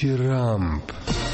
Дифирамб.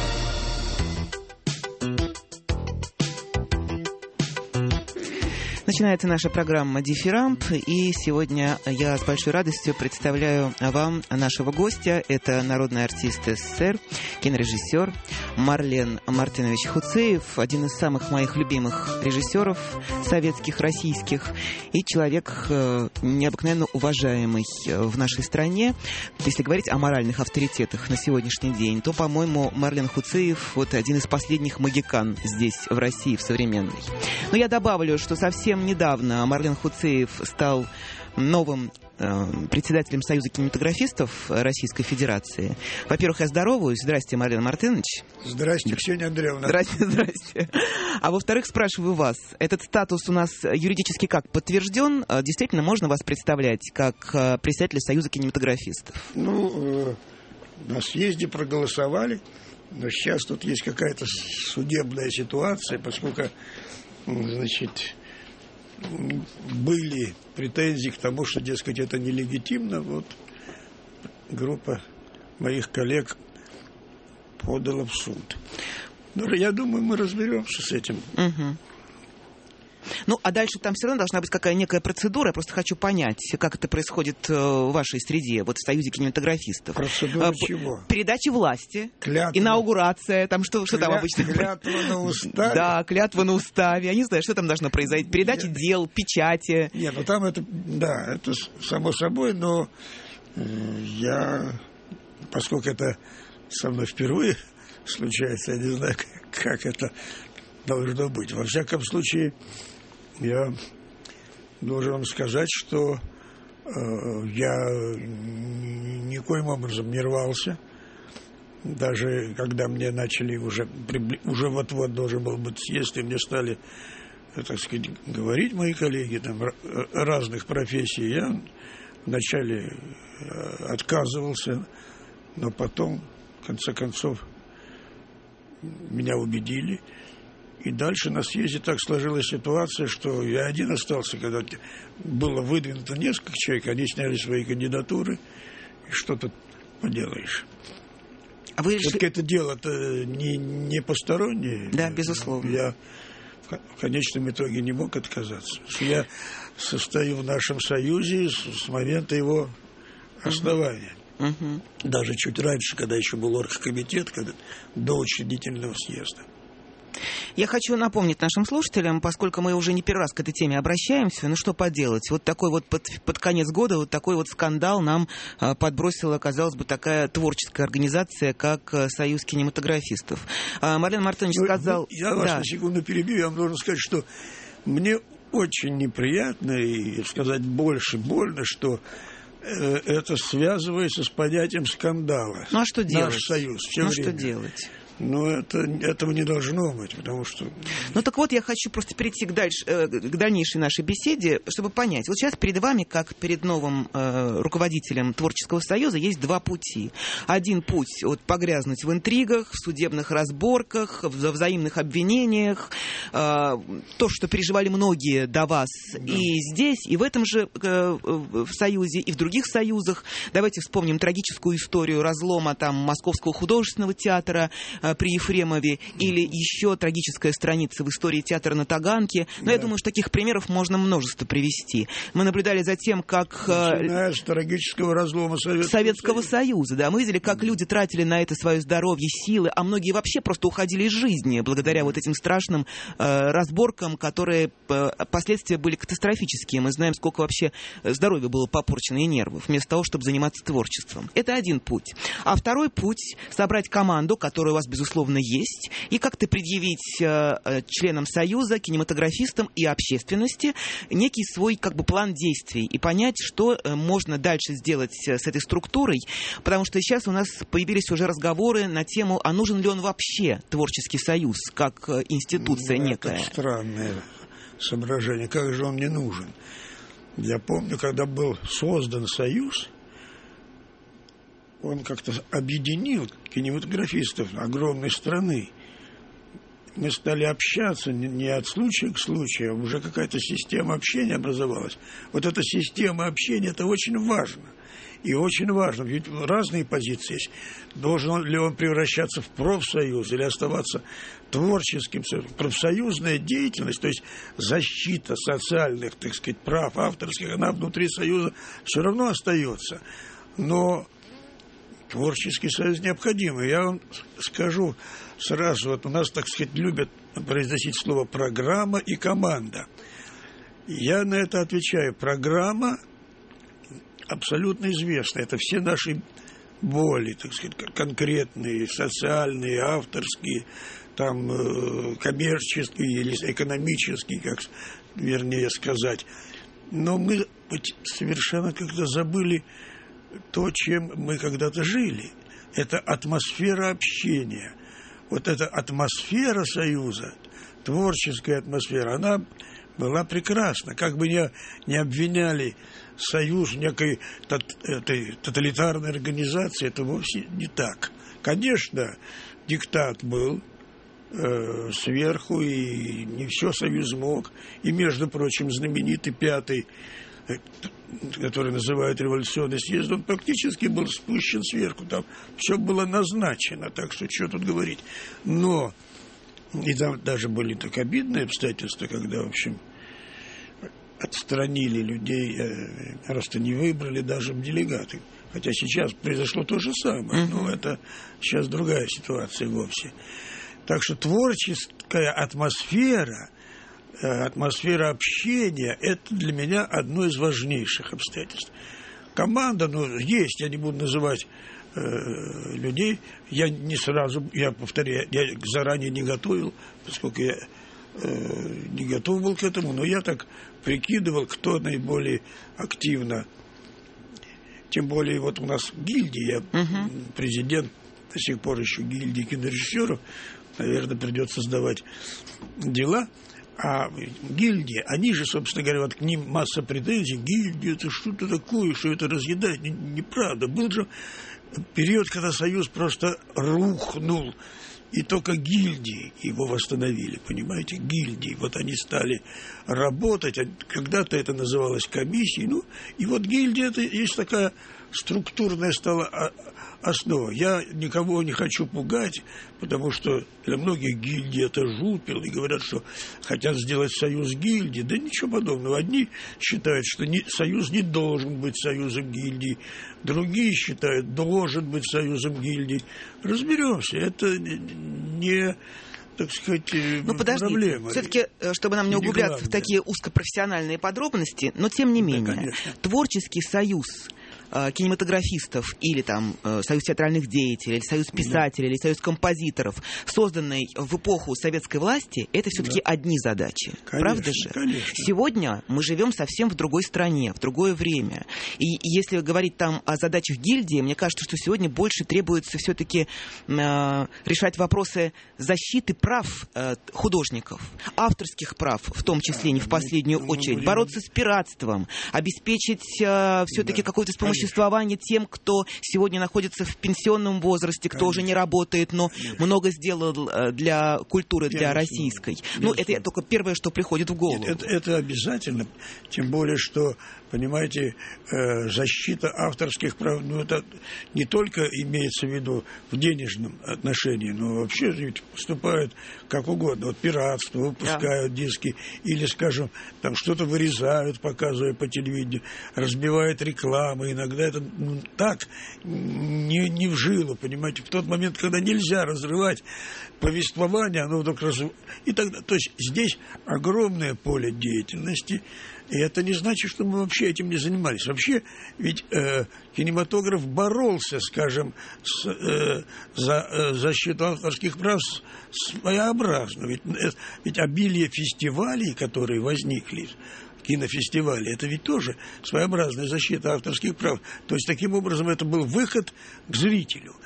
Начинается наша программа «Дифирамб», и сегодня я с большой радостью представляю вам нашего гостя. Это народный артист СССР, кинорежиссер Марлен Мартынович Хуцеев, один из самых моих любимых режиссеров советских, российских, и человек необыкновенно уважаемый в нашей стране. Если говорить о моральных авторитетах на сегодняшний день, то, по-моему, Марлен Хуцеев вот один из последних могикан здесь, в России, в современной. Но я добавлю, что совсем недавно Марлен Хуцеев стал новым председателем Союза кинематографистов Российской Федерации. Во-первых, я здороваюсь. Здрасте, Марлен Мартынович. Здрасте, Ксения Андреевна. Здрасте. А во-вторых, спрашиваю вас, этот статус у нас юридически как подтвержден? Действительно, можно вас представлять как председателя Союза кинематографистов? На съезде проголосовали, но сейчас тут есть какая-то судебная ситуация, поскольку, были претензии к тому, что, дескать, это нелегитимно. Вот группа моих коллег подала в суд. Но я думаю, мы разберемся с этим. Угу. Ну, а дальше там все равно должна быть какая-то некая процедура. Я просто хочу понять, как это происходит в вашей среде, вот в Союзе кинематографистов. Процедура чего? Передача власти, клятва. Инаугурация, там что там обычно? Клятва на уставе. Да, клятва на уставе. Я не знаю, что там должно произойти. Передача дел, печати. Нет, ну там это само собой, но я, поскольку это со мной впервые случается, я не знаю, как это должно быть. Во всяком случае, я должен вам сказать, что я никоим образом не рвался. Даже когда мне начали уже вот-вот должен был быть съезд, и мне стали, так сказать, говорить мои коллеги там, разных профессий, я вначале отказывался, но потом, в конце концов, меня убедили. И дальше на съезде так сложилась ситуация, что я один остался, когда было выдвинуто несколько человек, они сняли свои кандидатуры, и что тут поделаешь. А вы все-таки это дело-то не постороннее. Да, безусловно. Я в конечном итоге не мог отказаться. Я состою в нашем союзе с момента его основания. Угу. Даже чуть раньше, когда еще был оргкомитет, до учредительного съезда. Я хочу напомнить нашим слушателям, поскольку мы уже не первый раз к этой теме обращаемся, что поделать. Вот такой вот под конец года вот такой вот скандал нам подбросила, казалось бы, такая творческая организация, как Союз кинематографистов. Марлен Мартынович сказал... Я вас на секунду перебью, я вам должен сказать, что мне очень неприятно и, сказать, больше больно, что это связывается с понятием скандала. Ну а что делать? Наш союз все время. Что делать? Но этого не должно быть, потому что... Ну так вот, я хочу просто перейти к дальнейшей нашей беседе, чтобы понять. Вот сейчас перед вами, как перед новым руководителем Творческого союза, есть два пути. Один путь вот, погрязнуть в интригах, в судебных разборках, в взаимных обвинениях. То, что переживали многие до вас и здесь, и в этом же в союзе, и в других союзах. Давайте вспомним трагическую историю разлома там, Московского художественного театра при Ефремове, или еще трагическая страница в истории театра на Таганке. Но я думаю, что таких примеров можно множество привести. Мы наблюдали за тем, как... Начиная с трагического разлома Советского Союза. Да, мы видели, как люди тратили на это свое здоровье, силы, а многие вообще просто уходили из жизни благодаря вот этим страшным разборкам, которые последствия были катастрофические. Мы знаем, сколько вообще здоровья было попорчено и нервов, вместо того, чтобы заниматься творчеством. Это один путь. А второй путь — собрать команду, которая у вас, безусловно, есть, и как-то предъявить членам Союза, кинематографистам и общественности некий свой как бы план действий и понять, что можно дальше сделать с этой структурой, потому что сейчас у нас появились уже разговоры на тему, а нужен ли он вообще Творческий союз, как институция некая. Это странное соображение. Как же он не нужен? Я помню, когда был создан Союз, он как-то объединил кинематографистов огромной страны. мы стали общаться не от случая к случаю, а уже какая-то система общения образовалась. Вот эта система общения, это очень важно. И очень важно, ведь разные позиции есть. Должен ли он превращаться в профсоюз или оставаться творческим союзом? Профсоюзная деятельность, то есть защита социальных, так сказать, прав авторских, она внутри союза все равно остается. Но творческий союз необходим. И я вам скажу сразу, вот у нас, так сказать, любят произносить слово «программа» и «команда». Я на это отвечаю. Программа абсолютно известна. Это все наши боли, так сказать, конкретные, социальные, авторские, там, коммерческие или экономические, как вернее сказать. Но мы совершенно как-то забыли то, чем мы когда-то жили. Это атмосфера общения. Вот эта атмосфера союза, творческая атмосфера, она была прекрасна. Как бы не обвиняли союз некой тоталитарной организации, это вовсе не так. Конечно, диктат был сверху, и не все союз мог. И, между прочим, знаменитый 5-й, который называют революционный съезд, он практически был спущен сверху. Там все было назначено, так что тут говорить. Но, и там даже были так обидные обстоятельства, когда, в общем, отстранили людей, просто не выбрали даже в делегаты. Хотя сейчас произошло то же самое, но это сейчас другая ситуация вовсе. Так что творческая атмосфера, атмосфера общения, это для меня одно из важнейших обстоятельств. Команда, есть, я не буду называть людей, я повторяю, я заранее не готовил, поскольку я не готов был к этому, но я так прикидывал, кто наиболее активно. Тем более, вот у нас гильдия, президент до сих пор еще гильдии кинорежиссеров, наверное, придется сдавать дела. А гильдии, они же, собственно говоря, вот к ним масса претензий. Гильдия, это что-то такое, что это разъедает. Неправда. Был же период, когда союз просто рухнул. И только гильдии его восстановили, понимаете, гильдии. Вот они стали работать, когда-то это называлось комиссией. И вот гильдия, это есть такая структурная стала основа. Я никого не хочу пугать, потому что для многих гильдии это жупел, и говорят, что хотят сделать союз гильдии. Да ничего подобного. Одни считают, что союз не должен быть союзом гильдий, другие считают, должен быть союзом гильдий. Разберемся. Это не, так сказать, проблема. Все-таки, чтобы нам не углубляться в такие узкопрофессиональные подробности, но тем не менее, творческий союз кинематографистов или там союз театральных деятелей, или союз писателей, или союз композиторов, созданный в эпоху советской власти, это все-таки одни задачи. Конечно, правда же? Конечно. Сегодня мы живем совсем в другой стране, в другое время. И если говорить там о задачах гильдии, мне кажется, что сегодня больше требуется все-таки решать вопросы защиты прав художников, авторских прав, в том числе не в последнюю очередь, бороться с пиратством, обеспечить все-таки какое-то вспомоществование тем, кто сегодня находится в пенсионном возрасте, кто уже не работает, но много сделал для культуры, для российской. Это только первое, что приходит в голову. Это обязательно, тем более, что, понимаете, защита авторских прав, это не только имеется в виду в денежном отношении, но вообще ведь поступают как угодно. Вот пиратство, выпускают диски, или, скажем, там что-то вырезают, показывая по телевидению, разбивают рекламы, иногда это так, не в жилу, понимаете, в тот момент, когда нельзя разрывать повествование, оно вдруг и тогда, то есть здесь огромное поле деятельности, и это не значит, что мы вообще этим не занимались. Вообще, ведь кинематограф боролся, скажем, за защиту авторских прав своеобразно. Ведь обилие фестивалей, которые возникли, кинофестивали, это ведь тоже своеобразная защита авторских прав. То есть, таким образом, это был выход к зрителю.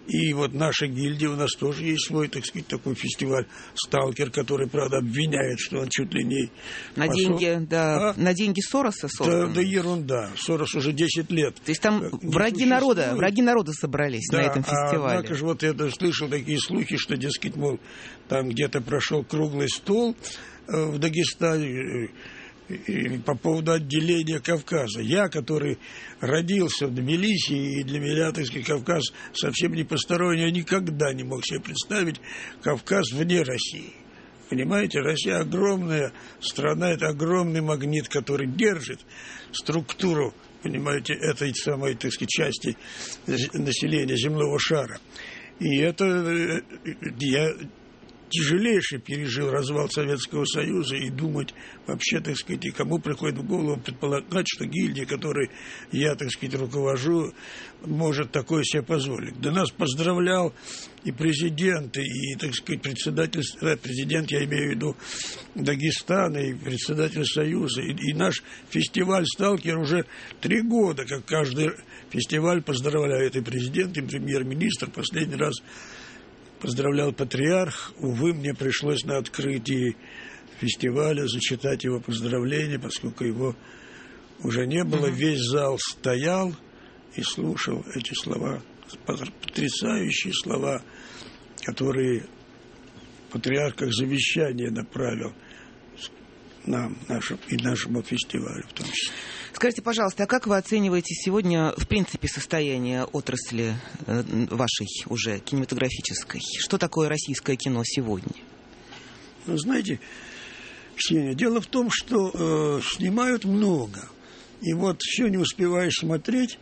И вот наша гильдия, у нас тоже есть свой, так сказать, такой фестиваль «Сталкер», который, правда, обвиняет, что он чуть ли не... На деньги Сороса создан? Да ерунда. Сорос уже 10 лет. То есть там враги народа собрались на этом фестивале. Однако же вот я слышал такие слухи, что, дескать, мол, там где-то прошел круглый стол в Дагестане и по поводу отделения Кавказа. Я, который родился в Тбилиси, и для меня, так сказать, Кавказ совсем не посторонний, я никогда не мог себе представить Кавказ вне России. Понимаете, Россия огромная страна, это огромный магнит, который держит структуру, понимаете, этой самой, так сказать, части населения земного шара. И это я тяжелейше пережил развал Советского Союза, и думать вообще, так сказать, и кому приходит в голову предполагать, что гильдия, которой я, так сказать, руковожу, может такое себе позволить. Да нас поздравлял и президент, и, так сказать, президент, я имею в виду Дагестана, и председатель Союза, и наш фестиваль «Сталкер» уже 3 года, как каждый фестиваль поздравляет и президент, и премьер-министр. Последний раз поздравлял патриарх. Увы, мне пришлось на открытии фестиваля зачитать его поздравления, поскольку его уже не было. Весь зал стоял и слушал эти слова, потрясающие слова, которые патриарх как завещание направил нам и нашему фестивалю в том числе. Скажите, пожалуйста, а как вы оцениваете сегодня, в принципе, состояние отрасли вашей уже кинематографической? Что такое российское кино сегодня? Ну, знаете, Ксения, дело в том, что снимают много. И вот все не успеваешь смотреть.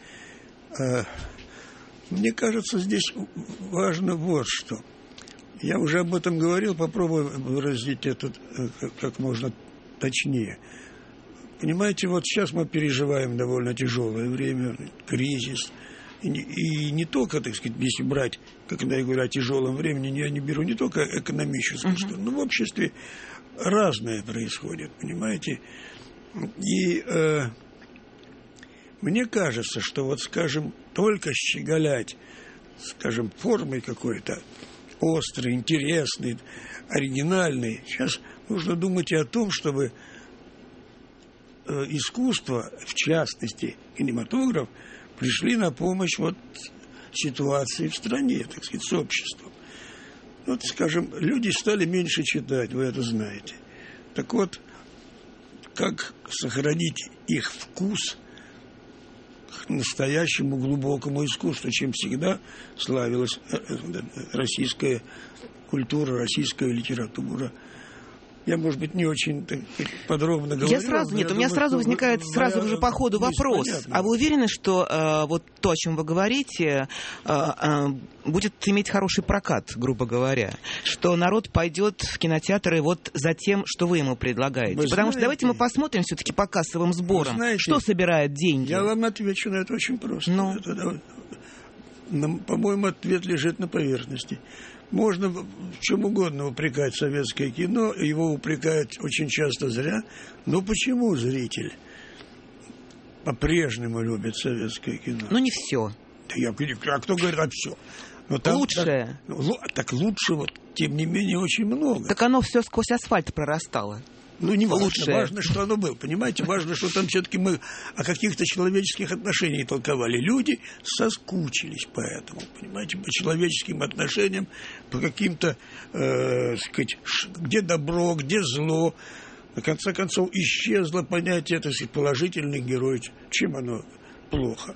Мне кажется, здесь важно вот что. Я уже об этом говорил, попробую выразить это как можно точнее. Понимаете, вот сейчас мы переживаем довольно тяжелое время, кризис. И не только, так сказать, если брать, когда я говорю о тяжелом времени, я не беру не только экономическую сторону, но в обществе разное происходит, понимаете. И мне кажется, что вот, скажем, только щеголять, скажем, формой какой-то острой, интересной, оригинальной, сейчас нужно думать и о том, чтобы искусство, в частности, кинематограф, пришли на помощь вот ситуации в стране, так сказать, с обществом. Вот, скажем, люди стали меньше читать, вы это знаете. Так вот, как сохранить их вкус к настоящему глубокому искусству, чем всегда славилась российская культура, российская литература. Я, может быть, не очень подробно говорю. У меня сразу возникает сразу же по ходу вопрос. Понятно. А вы уверены, что вот то, о чем вы говорите, будет иметь хороший прокат, грубо говоря? Что народ пойдет в кинотеатры вот за тем, что вы ему предлагаете? Потому что давайте мы посмотрим все-таки по кассовым сборам, что собирает деньги. Я вам отвечу на это очень просто. По-моему, ответ лежит на поверхности. Можно в чем угодно упрекать советское кино, его упрекают очень часто зря. Но почему зритель по-прежнему любит советское кино? Ну, не все. А кто говорит, а все? Лучшее. Так лучше, вот, тем не менее, очень много. Так оно все сквозь асфальт прорастало. Ну, не важно, важно, что оно было, понимаете? Важно, что там все-таки мы о каких-то человеческих отношениях толковали. Люди соскучились по этому, понимаете, по человеческим отношениям, по каким-то, сказать, где добро, где зло. На конце концов, исчезло понятие, так сказать, положительных героев. Чем оно плохо?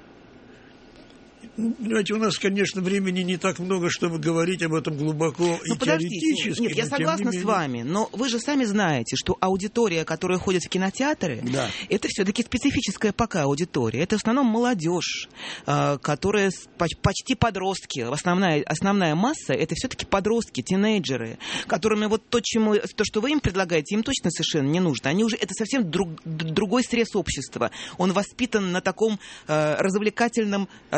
Понимаете, у нас, конечно, времени не так много, чтобы говорить об этом глубоко и теоретически. Нет, я согласна с вами, но вы же сами знаете, что аудитория, которая ходит в кинотеатры, это все-таки специфическая пока аудитория. Это в основном молодежь, которая почти подростки. Основная масса это все-таки подростки, тинейджеры, которыми вот то, что вы им предлагаете, им точно совершенно не нужно. Они уже это совсем другой срез общества. Он воспитан на таком развлекательном разврате.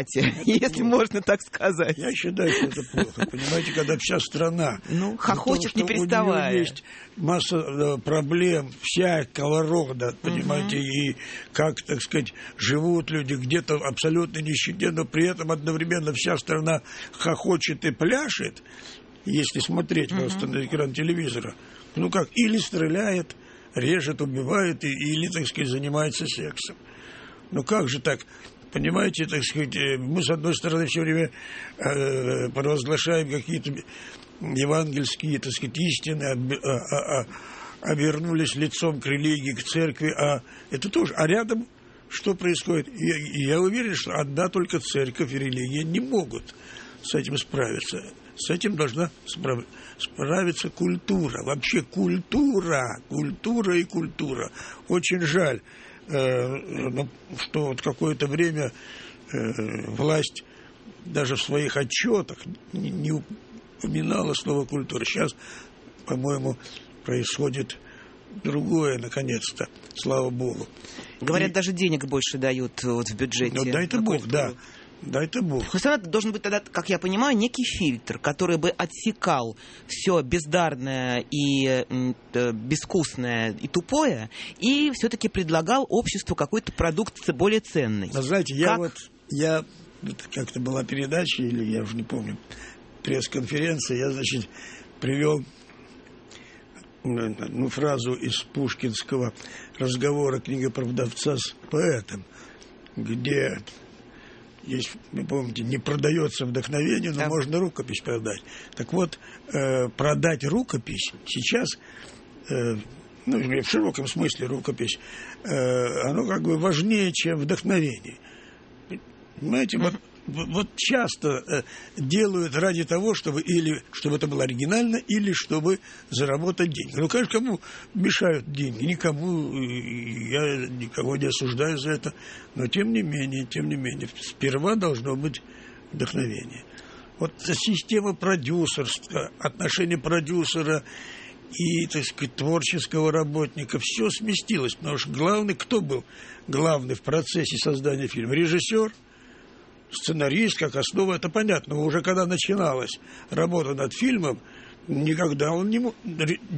формате, если можно так сказать. Я считаю, что это плохо. Понимаете, когда вся страна хохочет, не переставая. У нее есть масса проблем всякого рода, понимаете, и как, так сказать, живут люди где-то в абсолютной нищете, но при этом одновременно вся страна хохочет и пляшет, если смотреть просто на экран телевизора. Ну как, или стреляет, режет, убивает, или, так сказать, занимается сексом. Ну как же так? Понимаете, так сказать, мы, с одной стороны, все время провозглашаем какие-то евангельские, так сказать, истины, обернулись лицом к религии, к церкви, это тоже. А рядом что происходит? Я уверен, что одна только церковь и религия не могут с этим справиться. С этим должна справиться культура. Вообще культура и культура. Очень жаль, что вот какое-то время власть даже в своих отчетах не упоминала слово культура. Сейчас, по-моему, происходит другое, наконец-то, слава Богу. Говорят, даже денег больше дают вот в бюджете. Ну, дай-то Бог, да. Дай-то Бог. Хусанат должен быть тогда, как я понимаю, некий фильтр, который бы отсекал все бездарное и безвкусное и тупое, и все-таки предлагал обществу какой-то продукт более ценный. Вы знаете, как-то была передача, или я уже не помню, пресс-конференция, я, значит, привел фразу из пушкинского разговора книгопродавца с поэтом, где есть, вы помните, не продается вдохновение, но можно рукопись продать. Так вот, продать рукопись сейчас, в широком смысле рукопись, оно как бы важнее, чем вдохновение. Понимаете, вот часто делают ради того, чтобы это было оригинально, или чтобы заработать деньги. Ну, конечно, кому мешают деньги? Никому, я никого не осуждаю за это, но тем не менее, сперва должно быть вдохновение. Вот система продюсерства, отношения продюсера и, так сказать, творческого работника, все сместилось, потому что кто был главный в процессе создания фильма? Режиссер, сценарист, как основа, это понятно. Но уже когда начиналась работа над фильмом, никогда он не мог,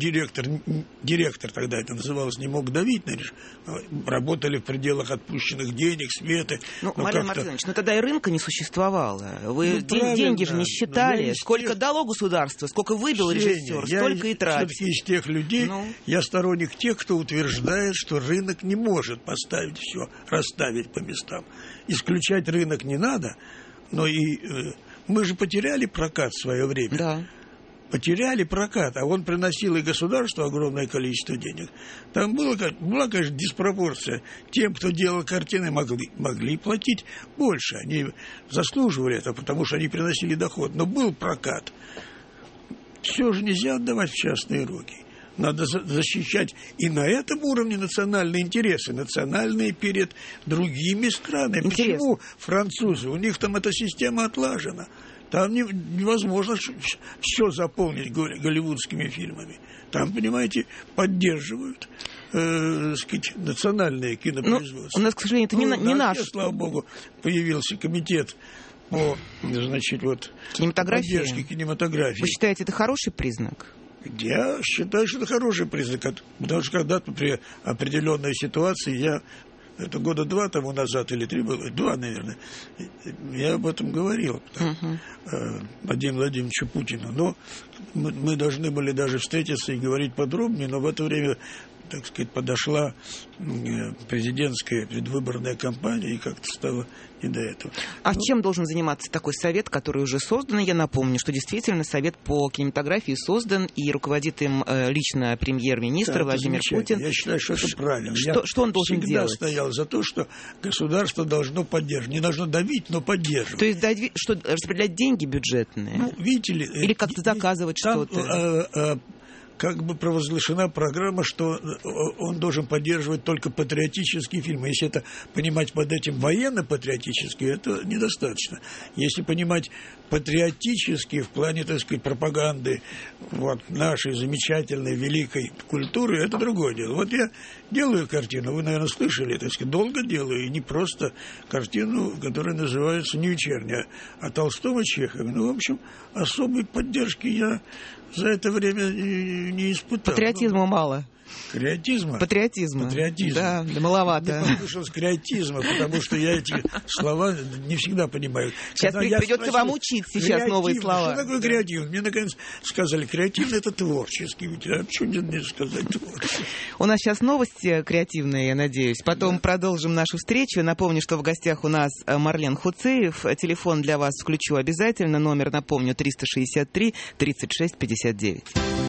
директор тогда это называлось, не мог давить на решение. Работали в пределах отпущенных денег, сметы. Марьян Мартинович, тогда и рынка не существовало. Вы деньги же не считали. Сколько дало государство, сколько выбил режиссер, столько и тратит. Все-таки из тех людей, я сторонник тех, кто утверждает, что рынок не может поставить все, расставить по местам. Исключать рынок не надо, но и мы же потеряли прокат в свое время. Да. Потеряли прокат, а он приносил и государству огромное количество денег. Там была, конечно, диспропорция. Тем, кто делал картины, могли платить больше. Они заслуживали это, потому что они приносили доход. Но был прокат. Все же нельзя отдавать в частные руки. Надо защищать и на этом уровне национальные интересы, национальные перед другими странами. Интересно. Почему французы? У них там эта система отлажена. Там невозможно все заполнить голливудскими фильмами. Там, понимаете, поддерживают национальные кинопроизводства. У нас, к сожалению, это не наш. Слава богу, появился комитет по поддержке кинематографии. Вы считаете, это хороший признак? Я считаю, что это хороший признак. Потому что когда-то при определенной ситуации это года 2 тому назад или 3 было, 2, наверное, я об этом говорил Владимиру Владимировичу Путину. Но мы должны были даже встретиться и говорить подробнее, но в это время, так сказать, подошла президентская предвыборная кампания, и как-то стало не до этого. Чем должен заниматься такой совет, который уже создан? Я напомню, что действительно совет по кинематографии создан, и руководит им лично премьер-министр Владимир Путин. Я считаю, что это правильно. Что он должен делать? Я всегда стоял за то, что государство должно поддерживать. Не должно давить, но поддерживать. То есть распределять деньги бюджетные? Видите ли... Или как-то заказывать что-то? как бы провозглашена программа, что он должен поддерживать только патриотические фильмы. Если это понимать под этим военно-патриотические, это недостаточно. Если понимать патриотические в плане, так сказать, пропаганды вот, нашей замечательной, великой культуры, это другое дело. Вот я делаю картину, вы, наверное, слышали, так сказать, долго делаю, и не просто картину, которая называется «Не вечерняя», а Толстом и Чехове. Ну, в общем, особой поддержки я за это время не испытал. Патриотизма мало. Креатизма? Патриотизма. Да, маловато. Мне послышалось креатизма, потому что я эти слова не всегда понимаю. Сейчас придется вам учить сейчас новые слова. Что такое креативный? Мне, наконец, сказали, креативный – это творческий. А почему не сказать творческий? У нас сейчас новости креативные, я надеюсь. Потом продолжим нашу встречу. Напомню, что в гостях у нас Марлен Хуцеев. Телефон для вас включу обязательно. Номер, напомню, 363 36 59.